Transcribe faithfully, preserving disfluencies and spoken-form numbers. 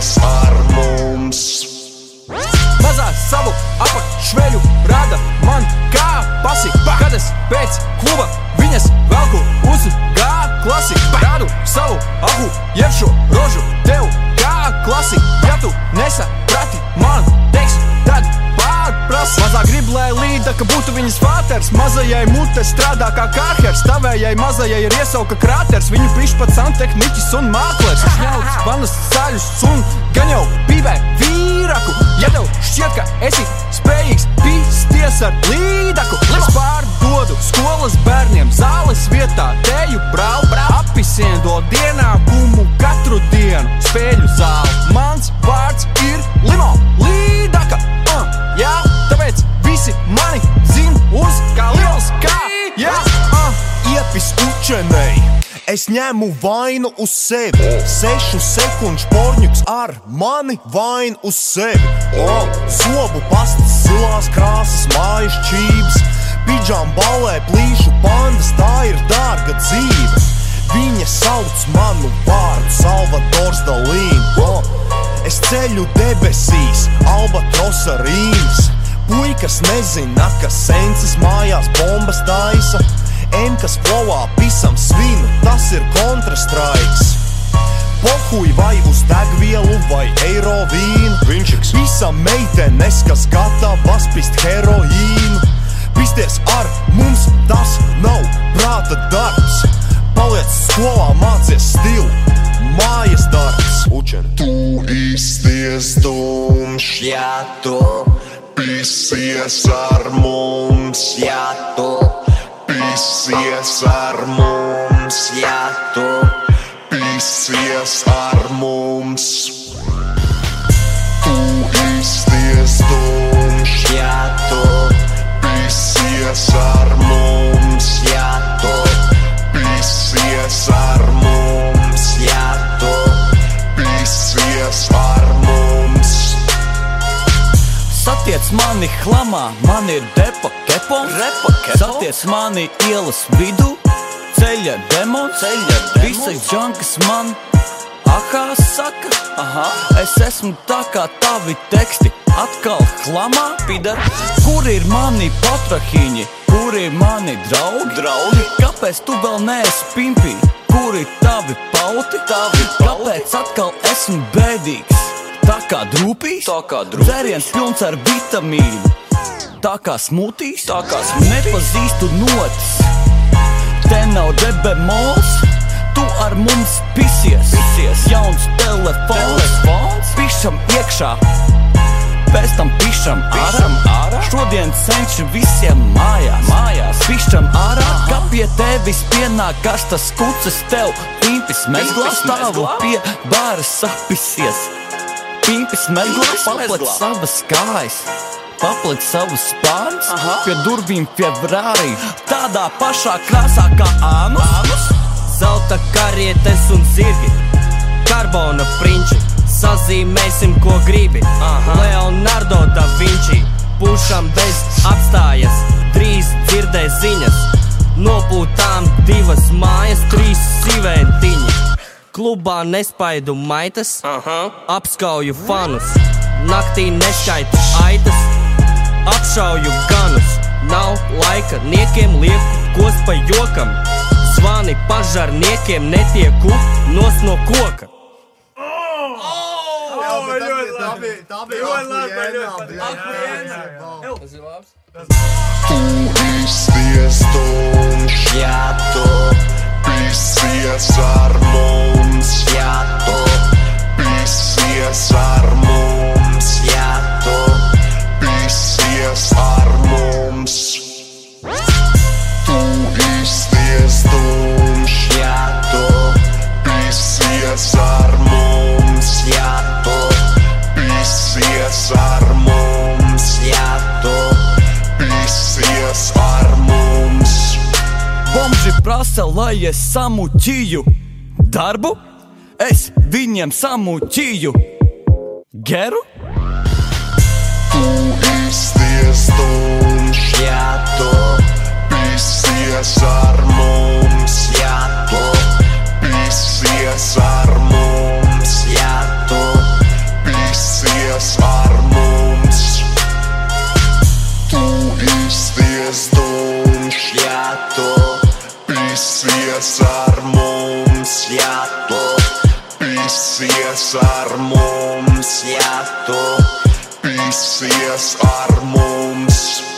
pisies ar mums. Mazā savu apakšveļu rada man kā pasi, kad es pēc kluba viņas velku uz gā klasi. Rādu savu ahu, jeb šo rožu tev kā klasi. Ja tu nesaprati man teiks, tad pārprasi. Mazā grib, lai līda, ka būtu viņas fāters. Mazajai mute strādā kā kārhers. Tavējai mazajai ir iesauka krāters. Viņu pišķ pat santehniķis un māklers. Šņauts vanas saļus un gan jau pīvē vīraku. Ja tev šķiet, ka esi spējīgs pisties ar līdaku, es pārdodu skolas bērniem zāles vietā teju brāl, apisienu dod ienākumu katru dienu spēļu zāli. Mans vārds ir Limo Līdaka, uh, jā, tāpēc visi mani zin uz kā liels kā, jā, uh. Iepis učenei, es ņemu vainu uz sevi. Sešu sekundžu porņuks ar mani vainu uz sevi. O, zobu pastas, zilās krāsas, mājas čības, pidžām ballē, plīšu pandas, tā ir dārga dzīve. Viņa sauc manu vārdu Salvadors Dalī. O, es ceļu debesīs, albatrosa rīms. Puikas nezina, ka sences mājās bombas taisa. Emkas flowā pisam svinu, tas ir kontrastraiks. Pohuj vai uz degvielu vai eiro vīnu. Vinčiks. Pisam meitenes, kas gatavas pist heroīnu. Pisties ar mums, tas nav prāta darbs. Paliec skolā, mācies stilu, mājas darbs. Učeni. Tu izties dumšs, ja tu pisies ar mums, ja tu pisies ar mums, ja tu pisies ar mums. Tu izties dumšs, ja tu pisies ar mums, ja tu pisies ar mums, ja tu pisies ar mums. Satiec mani hlamā, man ir depa kepo, Repa kepo. Satiec mani ielas vidu, ceļa demons, Ceļa demons. Visas džankas man ahā saka, aha. Es esmu tā kā tavi teksti, atkal hlamā, pida. Kur ir mani patrahiņi, kur ir mani draugi? Draugi. Kāpēc tu vēl neesi pimpī, kur ir tavi pauti? Tavi pauti. Kāpēc atkal esmu bēdīgs? Tā kā drūpīs, Tā kā drūpīs. dzēriens pilns ar vitamīnu. Tā kā smūtīs, Tā kā smūtīs. Nepazīstu notis, te nav debemols. Tu ar mums pisies, Pisies. Jauns telefons, Telefons. Pišam iekšā, pēc tam pišam ārā, Pišam ārā. Šodien cenšu visiem mājās, Mājās. Pišam ārā, kā pie tevis pienāk karstas kuces tev. Pimpis mezglā Pimpis stāvu mezglā. pie bāra sapisies. Pimpis mezglā Pimpis paplec mezglā. savas kājas, paplec savus spārns, Aha. pie durvīm februārī, tādā pašā krāsā kā ānus. Zelta karietes un zirgi, karbona prinči, sazīmēsim ko gribi. Aha. Leonardo da Vinci, pušam bez apstājas, drīz dzirdēs ziņas. Nopūtām divas mājas, trīs sīventiņi. Klubā nespaidu maitas, Aha. apskauju fanus. Naktī neskaitu aitas, apšauju ganus. Nav laika niekiem, lieku kos pa jokam. Zvani pažarniekiem, netieku nos no koka. Tu izties dumšs, Ja tu pisies ar mums, Ja tu pisies ar mums, Ja tu pisies ar mums. Tu izties dumšs, Ja tu pisies ar mums, Ja tu pisies ar mums, Ja tu pisies ar mums. Bomži prasa, lai es samuķīju darbu, es viņiem samuķīju geru. Tu izties dumšs, Ja tu pisies ar mums, Ja tu pisies ar mums, Ja tu pisies ar mums, Ja tu pisies ar mums.